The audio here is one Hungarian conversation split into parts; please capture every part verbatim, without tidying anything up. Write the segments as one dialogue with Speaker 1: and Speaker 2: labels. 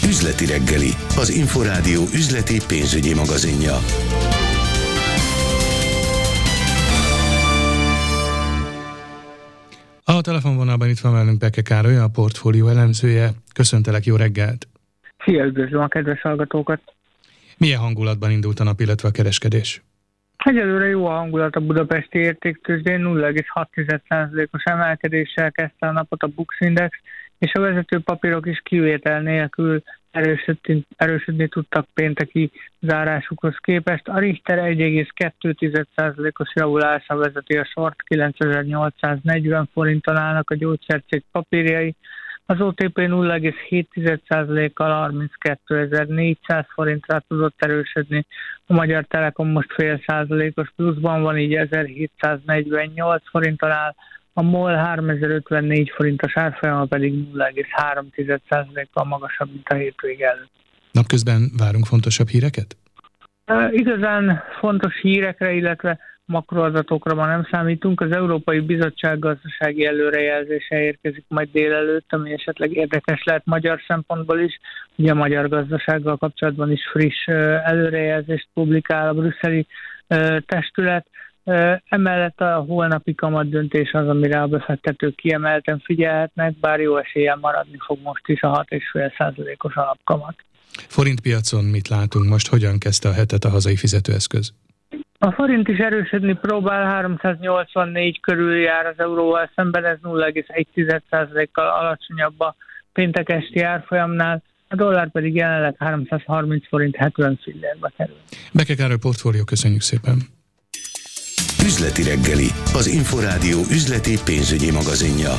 Speaker 1: Üzleti reggeli, az Inforádió üzleti pénzügyi magazinja.
Speaker 2: A telefonvonalban itt van velünk Beke Károly, a portfólió elemzője. Köszöntelek, jó reggelt!
Speaker 3: Szia, üdvözlöm a kedves hallgatókat!
Speaker 2: Milyen hangulatban indult a nap, illetve a kereskedés?
Speaker 3: Egyelőre jó a hangulat a budapesti értéktőzsdén, nulla egész hat százalékos emelkedéssel kezdte a napot a Bux Index, és a vezető papírok is kivétel nélkül erősödni, erősödni tudtak pénteki zárásukhoz képest. A Richter egy egész kettő százalékos javulása vezeti a sort, kilencezer-nyolcszáznegyven forinton állnak a gyógyszercég papírjai, az o té pé nulla egész hét százalékkal harminckétezer-négyszáz forintra tudott erősödni, a Magyar Telekom most fél százalékos pluszban van, így ezerhétszáznegyvennyolc forinton áll, a MOL háromezer-ötvennégy forintos árfolyama pedig nulla egész három százalékkal magasabb, mint a hétvége előtt.
Speaker 2: Napközben várunk fontosabb híreket?
Speaker 3: E, igazán fontos hírekre, illetve makroadatokra ma nem számítunk. Az Európai Bizottság gazdasági előrejelzése érkezik majd délelőtt, ami esetleg érdekes lehet magyar szempontból is. Ugye a magyar gazdasággal kapcsolatban is friss előrejelzést publikál a brüsszeli testület. Emellett a holnapi kamatdöntés az, amire a befektetők kiemelten figyelhetnek, bár jó eséllyel maradni fog most is a hat egész öt százalékos alapkamat.
Speaker 2: Forintpiacon mit látunk most? Hogyan kezdte a hetet a hazai fizetőeszköz?
Speaker 3: A forint is erősödni próbál, háromszáznyolcvannégy körül jár az euróval szemben, ez nulla egész egy százalékkal alacsonyabb a péntek esti árfolyamnál, a dollár pedig jelenleg háromszázharminc forint hetven fillérbe kerül.
Speaker 2: Beke Károly portfólió, köszönjük szépen!
Speaker 1: Üzleti reggeli, az Inforádió üzleti pénzügyi magazinja.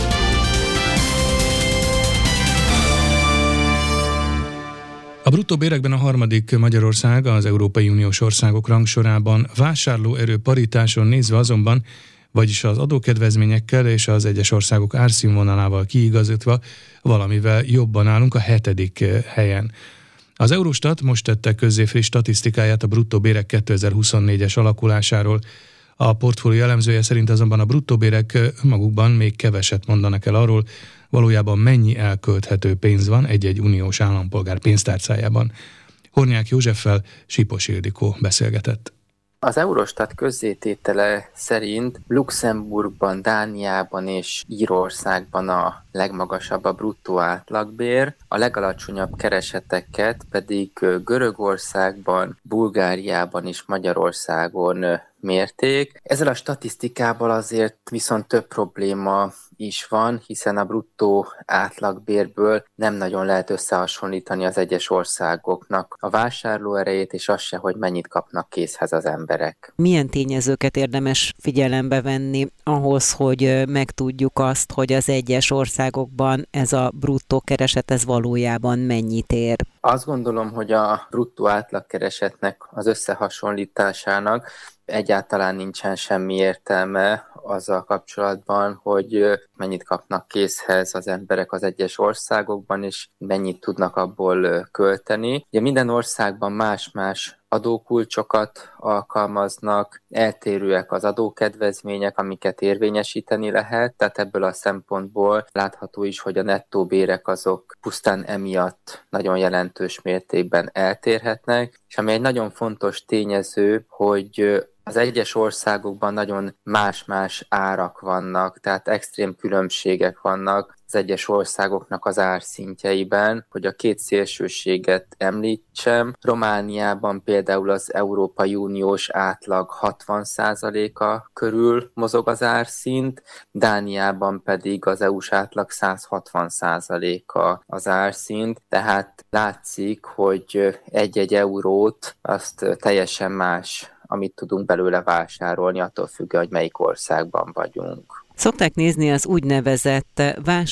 Speaker 2: A bruttó bérekben a harmadik Magyarország az Európai Uniós országok rangsorában, vásárlóerő paritáson nézve azonban, vagyis az adókedvezményekkel és az egyes országok árszínvonalával kiigazítva valamivel jobban állunk a hetedik helyen. Az Eurostat most tette közzé friss statisztikáját a bruttó bérek kétezer-huszonnégyes alakulásáról. A portfólió elemzője szerint azonban a bruttó bérek magukban még keveset mondanak el arról, valójában mennyi elkölthető pénz van egy-egy uniós állampolgár pénztárcájában. Hornyák Józseffel Sipos Ildikó beszélgetett.
Speaker 4: Az Eurostat közzététele szerint Luxemburgban, Dániában és Írországban a legmagasabb a bruttó átlagbér, a legalacsonyabb kereseteket pedig Görögországban, Bulgáriában és Magyarországon mérték. Ezzel a statisztikával azért viszont több probléma is van, hiszen a bruttó átlagbérből nem nagyon lehet összehasonlítani az egyes országoknak a vásárlóerejét, és az se, hogy mennyit kapnak készhez az emberek.
Speaker 5: Milyen tényezőket érdemes figyelembe venni ahhoz, hogy megtudjuk azt, hogy az egyes országokban ez a bruttó kereset ez valójában mennyit ér?
Speaker 4: Azt gondolom, hogy a bruttó átlagkeresetnek az összehasonlításának egyáltalán nincsen semmi értelme azzal kapcsolatban, hogy mennyit kapnak készhez az emberek az egyes országokban, és mennyit tudnak abból költeni. Ugye minden országban más-más adókulcsokat alkalmaznak, eltérőek az adókedvezmények, amiket érvényesíteni lehet, tehát ebből a szempontból látható is, hogy a nettó bérek azok pusztán emiatt nagyon jelentős mértékben eltérhetnek, és ami egy nagyon fontos tényező, hogy az egyes országokban nagyon más-más árak vannak, tehát extrém különbségek vannak az egyes országoknak az árszintjeiben, hogy a két szélsőséget említsem. Romániában például az Európai Uniós átlag hatvan százaléka körül mozog az árszint, Dániában pedig az é u-s átlag száz hatvan százaléka az árszint, tehát látszik, hogy egy-egy eurót azt teljesen más, amit tudunk belőle vásárolni, attól függően, hogy melyik országban vagyunk.
Speaker 5: Szokták nézni az úgynevezett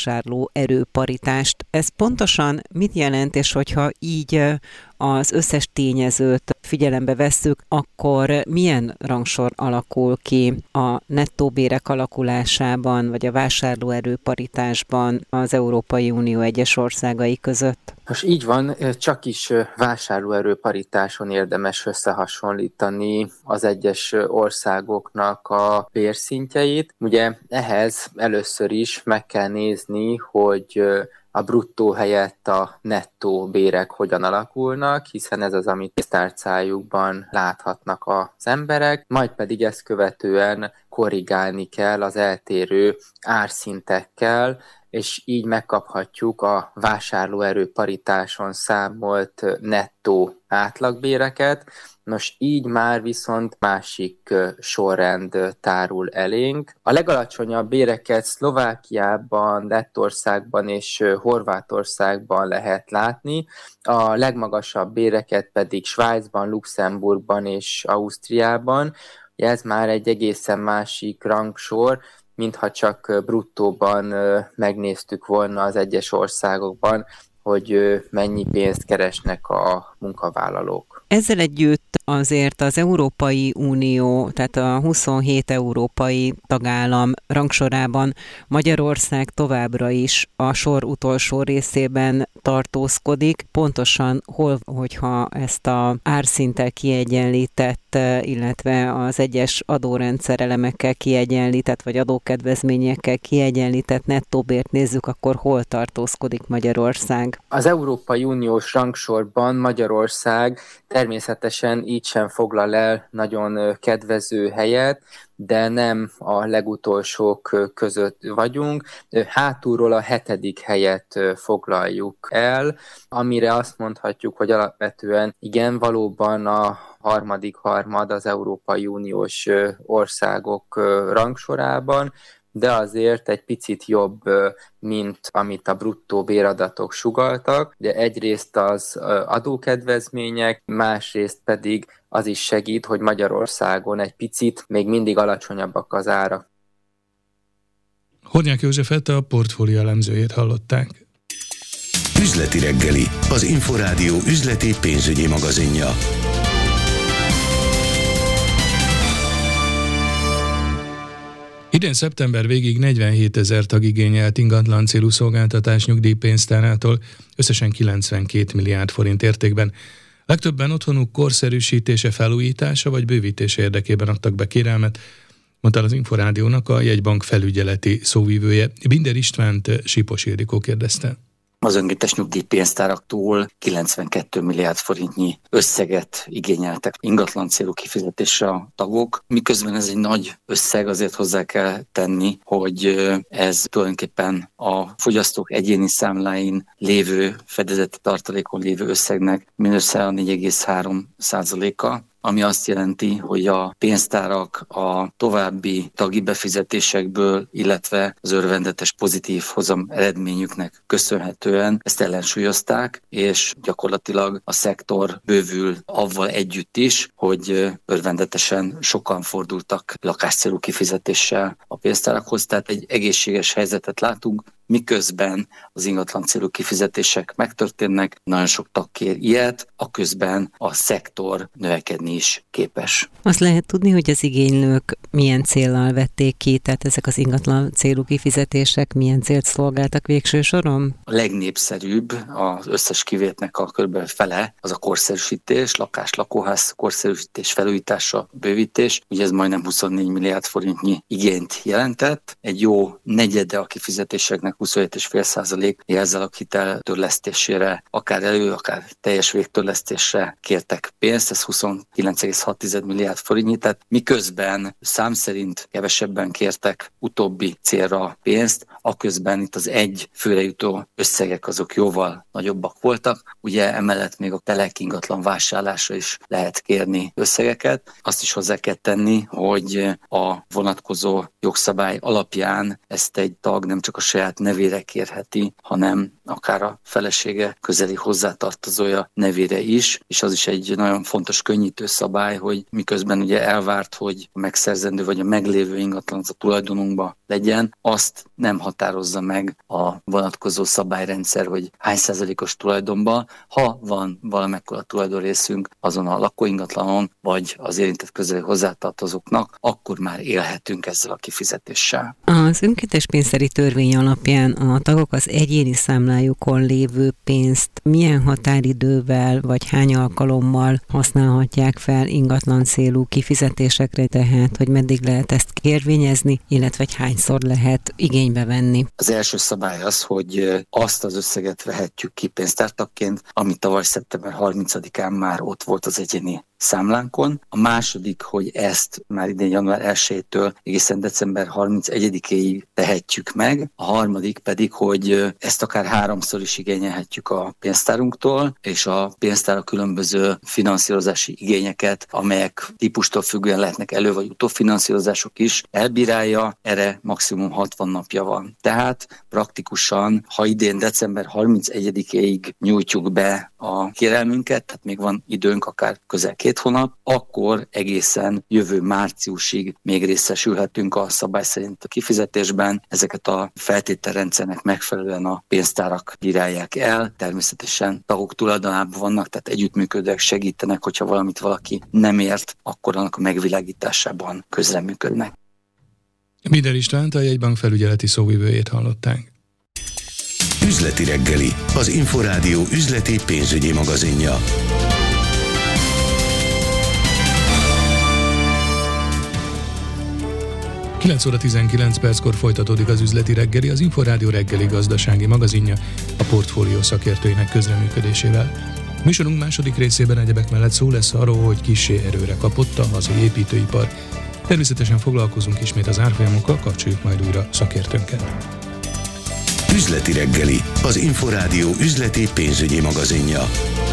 Speaker 5: vásárlóerőparitást. Ez pontosan mit jelent, és hogyha így az összes tényezőt figyelembe vesszük, akkor milyen rangsor alakul ki a nettó bérek alakulásában, vagy a vásárlóerőparitásban az Európai Unió egyes országai között?
Speaker 4: Most így van, csak is vásárlóerőparitáson érdemes összehasonlítani az egyes országoknak a bérszintjeit. Ugye ehhez először is meg kell nézni, hogy a bruttó helyett a nettó bérek hogyan alakulnak, hiszen ez az, amit pénztárcájukban láthatnak az emberek, majd pedig ezt követően korrigálni kell az eltérő árszintekkel, és így megkaphatjuk a vásárlóerő paritáson számolt nettó átlagbéreket. Nos, így már viszont másik sorrend tárul elénk. A legalacsonyabb béreket Szlovákiában, Lettországban és Horvátországban lehet látni, a legmagasabb béreket pedig Svájcban, Luxemburgban és Ausztriában. Ez már egy egészen másik rangsor, mintha csak bruttóban megnéztük volna az egyes országokban, hogy mennyi pénzt keresnek a munkavállalók.
Speaker 5: Ezzel együtt azért az Európai Unió, tehát a huszonhét európai tagállam rangsorában Magyarország továbbra is a sor utolsó részében tartózkodik. Pontosan hol, hogyha ezt a árszinttel kiegyenlített, illetve az egyes adórendszer elemekkel kiegyenlített, vagy adókedvezményekkel kiegyenlített nettóbért nézzük, akkor hol tartózkodik Magyarország?
Speaker 4: Az Európai Uniós rangsorban Magyarország természetesen így sem foglal el nagyon kedvező helyet, de nem a legutolsók között vagyunk. Hátulról a hetedik helyet foglaljuk el, amire azt mondhatjuk, hogy alapvetően igen, valóban a harmadik harmad az Európai Uniós országok rangsorában, de azért egy picit jobb, mint amit a bruttó béradatok sugalltak. De egyrészt az adókedvezmények, másrészt pedig az is segít, hogy Magyarországon egy picit még mindig alacsonyabbak az árak.
Speaker 2: Hornyák Józsefet, a Portfólió elemzőjét hallották.
Speaker 1: Üzleti reggeli, az Inforádió üzleti pénzügyi magazinja.
Speaker 2: Idén szeptember végig negyvenhétezer tag igényelt ingatlan célú szolgáltatás nyugdíjpénztárától, összesen kilencvenkét milliárd forint értékben. Legtöbben otthonuk korszerűsítése, felújítása vagy bővítése érdekében adtak be kérelmet, mondta az Inforádiónak a jegybank felügyeleti szóvivője. Binder Istvánt Sipos Ildikó kérdezte.
Speaker 6: Az önkéntes nyugdíjpénztáraktól kilencvenkét milliárd forintnyi összeget igényeltek ingatlan célú kifizetésre a tagok. Miközben ez egy nagy összeg, azért hozzá kell tenni, hogy ez tulajdonképpen a fogyasztók egyéni számláin lévő, fedezeti tartalékon lévő összegnek mindössze a négy egész három százaléka. Ami azt jelenti, hogy a pénztárak a további tagi befizetésekből, illetve az örvendetes pozitív hozam eredményüknek köszönhetően ezt ellensúlyozták, és gyakorlatilag a szektor bővül avval együtt is, hogy örvendetesen sokan fordultak lakáscélú kifizetéssel a pénztárakhoz, tehát egy egészséges helyzetet látunk, miközben az ingatlan célú kifizetések megtörténnek, nagyon sok tag kér ilyet, aközben a szektor növekedni is képes.
Speaker 5: Azt lehet tudni, hogy az igénylők milyen céllal vették ki, tehát ezek az ingatlan célú kifizetések milyen célt szolgáltak végső soron?
Speaker 6: A legnépszerűbb az összes kivételnek a kb. Fele az a korszerűsítés, lakás, lakóház korszerűsítés, felújítása, bővítés. Ugye ez majdnem huszonnégy milliárd forintnyi igényt jelentett. Egy jó negyede a kifizetéseknek, huszonhét egész öt százalék ezzel a hitel törlesztésére, akár elő, akár teljes végtörlesztésre kértek pénzt, ez huszonkilenc egész hat milliárd forintnyi, tehát miközben szám szerint kevesebben kértek utóbbi célra pénzt, aközben itt az egy főre jutó összegek azok jóval nagyobbak voltak. Ugye emellett még a telek ingatlan vásárlásra is lehet kérni összegeket. Azt is hozzá kell tenni, hogy a vonatkozó jogszabály alapján ezt egy tag nem csak a saját nevére kérheti, hanem akár a felesége közeli hozzátartozója nevére is, és az is egy nagyon fontos könnyítő szabály, hogy miközben ugye elvárt, hogy a megszerzendő vagy a meglévő ingatlan az a tulajdonunkba legyen, azt nem határozza meg a vonatkozó szabályrendszer, hogy hány százalékos tulajdonban, ha van valamekkora tulajdonrészünk azon a lakóingatlanon, vagy az érintett közeli hozzátartozóknak, akkor már élhetünk ezzel a kifizetéssel.
Speaker 5: Az önkéntes pénztári törvény alapján alapján a tagok az egyéni számlájukon lévő pénzt milyen határidővel vagy hány alkalommal használhatják fel ingatlan célú kifizetésekre, tehát hogy meddig lehet ezt kérvényezni, illetve hányszor lehet igénybe venni?
Speaker 6: Az első szabály az, hogy azt az összeget vehetjük ki pénztártagként, ami tavaly szeptember harmincadikán már ott volt az egyéni számlánkon. A második, hogy ezt már idén január elsejétől egészen december harmincegyedikéig tehetjük meg. A harmadik pedig, hogy ezt akár háromszor is igényelhetjük a pénztárunktól, és a pénztár a különböző finanszírozási igényeket, amelyek típustól függően lehetnek elő- vagy utófinanszírozások is, elbírálja, erre maximum hatvan napja van. Tehát praktikusan, ha idén december harmincegyedikéig nyújtjuk be a kérelmünket, tehát még van időnk akár közel két hónap, akkor egészen jövő márciusig még részesülhetünk a szabály szerint a kifizetésben. Ezeket a feltételrendszernek megfelelően a pénztárak bírálják el. Természetesen tagok tulajdonában vannak, tehát együttműködőek, segítenek, hogyha valamit valaki nem ért, akkor annak a megvilágításában közreműködnek.
Speaker 2: Bider Istvánt, a jegybank felügyeleti szóvivőjét hallották.
Speaker 1: Üzleti reggeli, az Inforádió üzleti pénzügyi magazinja.
Speaker 2: kilenc óra tizenkilenc perckor folytatódik az üzleti reggeli, az Inforádió reggeli gazdasági magazinja a portfólió szakértőinek közreműködésével. Műsorunk második részében egyebek mellett szó lesz arról, hogy kissé erőre kapott a hazai építőipar. Természetesen foglalkozunk ismét az árfolyamokkal, kapcsoljuk majd újra szakértőnket.
Speaker 1: Üzleti reggeli, az Inforádió üzleti pénzügyi magazinja.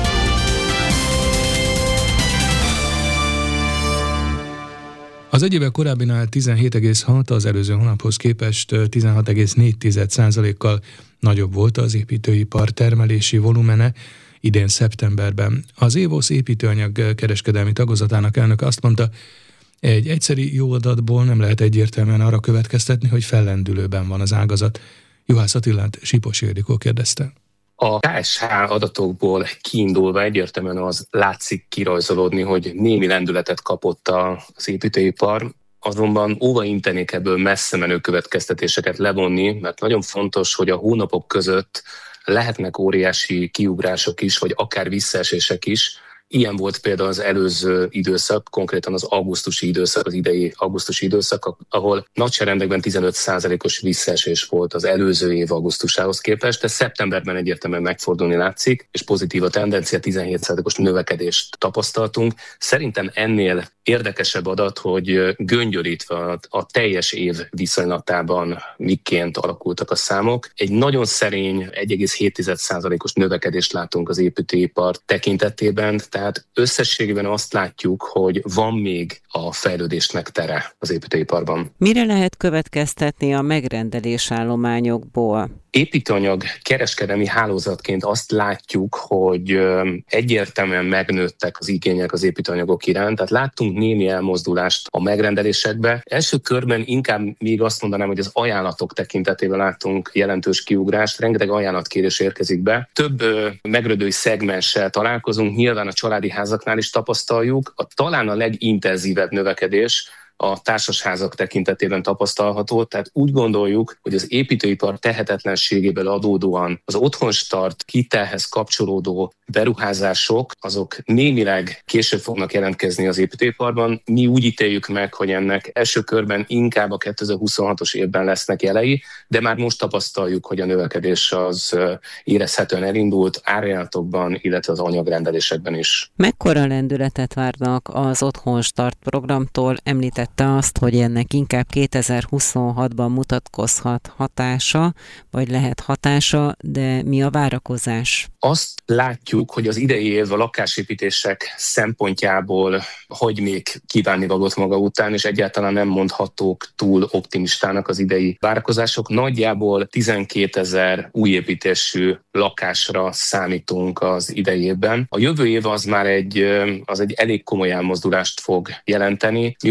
Speaker 2: Az egy évvel korábbinál tizenhét egész hat, az előző hónaphoz képest tizenhat egész négy százalékkal nagyobb volt az építőipar termelési volumene idén szeptemberben. Az évosz építőanyag kereskedelmi tagozatának elnöke azt mondta, egy egyszerű jó adatból nem lehet egyértelműen arra következtetni, hogy fellendülőben van az ágazat. Juhász Attilát Sipos Ildikó kérdezte.
Speaker 7: A ká es há adatokból kiindulva egyértelműen az látszik kirajzolódni, hogy némi lendületet kapott az építőipar, azonban óva intenék ebből messze menő következtetéseket levonni, mert nagyon fontos, hogy a hónapok között lehetnek óriási kiugrások is, vagy akár visszaesések is. Ilyen volt például az előző időszak, konkrétan az augusztusi időszak, az idei augusztusi időszak, ahol nagyságrendekben tizenöt százalékos visszaesés volt az előző év augusztusához képest, de szeptemberben egyértelműen megfordulni látszik, és pozitív a tendencia, tizenhét százalékos növekedést tapasztaltunk. Szerintem ennél érdekesebb adat, hogy göngyölítve a teljes év viszonylatában miként alakultak a számok. Egy nagyon szerény egy egész hét százalékos növekedést látunk az építőipar tekintetében, tehát összességében azt látjuk, hogy van még a fejlődésnek tere az építőiparban.
Speaker 5: Mire lehet következtetni a megrendelés állományokból?
Speaker 7: Építőanyag kereskedelmi hálózatként azt látjuk, hogy egyértelműen megnőttek az igények az építőanyagok iránt, tehát láttunk némi elmozdulást a megrendelésekbe. Első körben inkább még azt mondanám, hogy az ajánlatok tekintetében láttunk jelentős kiugrást, rengeteg ajánlatkérés érkezik be. Több megrendelői szegmenssel találkozunk, nyilván a családi házaknál is tapasztaljuk. A talán a legintenzívebb növekedés a társasházak tekintetében tapasztalható, tehát úgy gondoljuk, hogy az építőipar tehetetlenségéből adódóan az otthonstart hitelhez kapcsolódó beruházások, azok némileg később fognak jelentkezni az építőiparban. Mi úgy ítéljük meg, hogy ennek első körben inkább a kétezer-huszonhatos évben lesznek jelei, de már most tapasztaljuk, hogy a növekedés az érezhetően elindult árajánlatokban, illetve az anyagrendelésekben is.
Speaker 5: Mekkora lendületet várnak az otthonstart programtól? Említett azt, hogy ennek inkább kétezer-huszonhatban mutatkozhat hatása, vagy lehet hatása, de mi a várakozás?
Speaker 7: Azt látjuk, hogy az idei év a lakásépítések szempontjából hogy még kívánnivalót maga után, és egyáltalán nem mondhatók túl optimistának az idei várakozások. Nagyjából tizenkétezer újépítésű lakásra számítunk az idei évben. A jövő év az már egy, az egy elég komoly elmozdulást fog jelenteni. Mi úgy gondoljuk,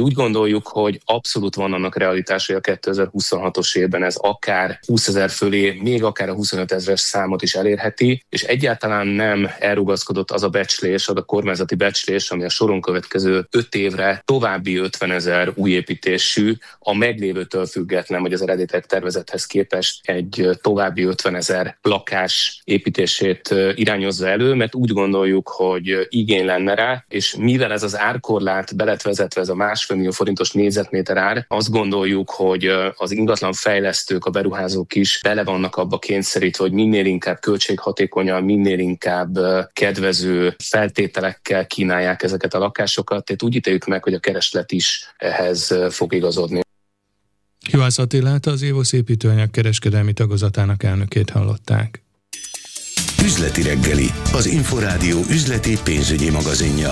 Speaker 7: gondoljuk, hogy abszolút van annak realitás, hogy a kétezer-huszonhatos évben ez akár húszezer fölé, még akár a huszonöt ezres számot is elérheti, és egyáltalán nem elrugaszkodott az a becslés, az a kormányzati becslés, ami a soron következő öt évre további ötvenezer új építésű, a meglévőtől független, vagy az eredetileg tervezethez képest egy további ötvenezer lakás építését irányozza elő, mert úgy gondoljuk, hogy igény lenne rá, és mivel ez az árkorlát be lett vezetve, ez a másfél millió forintos négyzetméter ár, azt gondoljuk, hogy az ingatlan fejlesztők, a beruházók is bele vannak abba kényszerítve, hogy minél inkább költséghatékonyan, minél inkább kedvező feltételekkel kínálják ezeket a lakásokat, tehát úgy ítéljük meg, hogy a kereslet is ehhez fog igazodni.
Speaker 2: Juhász Attilát, az Évosz építőanyag kereskedelmi tagozatának elnökét hallották.
Speaker 1: Üzleti reggeli, az Inforádió üzleti pénzügyi magazinja.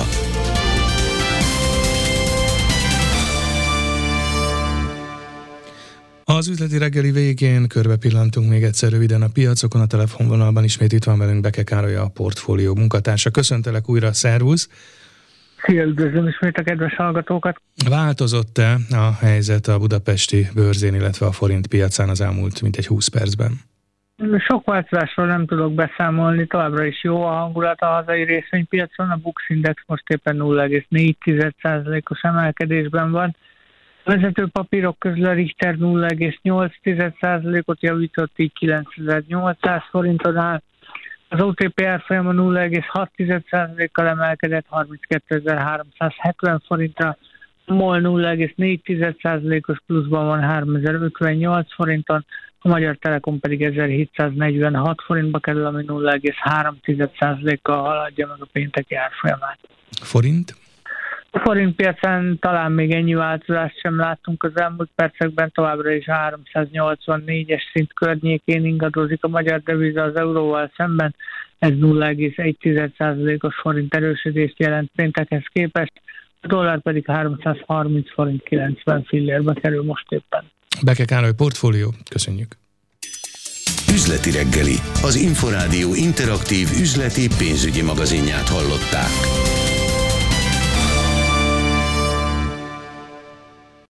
Speaker 2: Az üzleti reggeli végén körbe pillantunk még egyszer röviden a piacokon, a telefonvonalban ismét itt van velünk Beke Károly, a portfólió munkatársa. Köszöntelek újra, szervusz!
Speaker 3: Szia, üdvözlöm ismét a kedves hallgatókat!
Speaker 2: Változott-e a helyzet a budapesti bőrzén, illetve a forint piacán az elmúlt mintegy húsz percben?
Speaker 3: Sok változásról nem tudok beszámolni, továbbra is jó a hangulat a hazai részvénypiacon, a Bux Index most éppen nulla egész négy százalékos emelkedésben van. A vezető papírok közül a Richter nulla egész nyolc százalékot javított, így kilencezer-nyolcszáz forinton áll. Az o té pé árfolyama nulla egész hat százalékkal emelkedett, harminckétezer-háromszázhetven forintra. A MOL nulla egész négy százalékos pluszban van, háromezer-ötvennyolc forinton, a Magyar Telekom pedig ezerhétszáznegyvenhat forintba kerül, ami nulla egész három százalékkal haladja meg a pénteki árfolyamát.
Speaker 2: Forint?
Speaker 3: A forint piacán talán még ennyi változást sem láttunk az elmúlt percekben, továbbra is háromszáznyolcvannégyes szint környékén ingadozik a magyar deviza az euróval szemben, ez nulla egész egy százalékos forint erősödést jelent péntekhez képest, a dollár pedig háromszázharminc forint kilencven fillérbe kerül most éppen.
Speaker 2: Beke Károly, portfólió, köszönjük.
Speaker 1: Üzleti reggeli, az Inforádió interaktív üzleti pénzügyi magazinját hallották.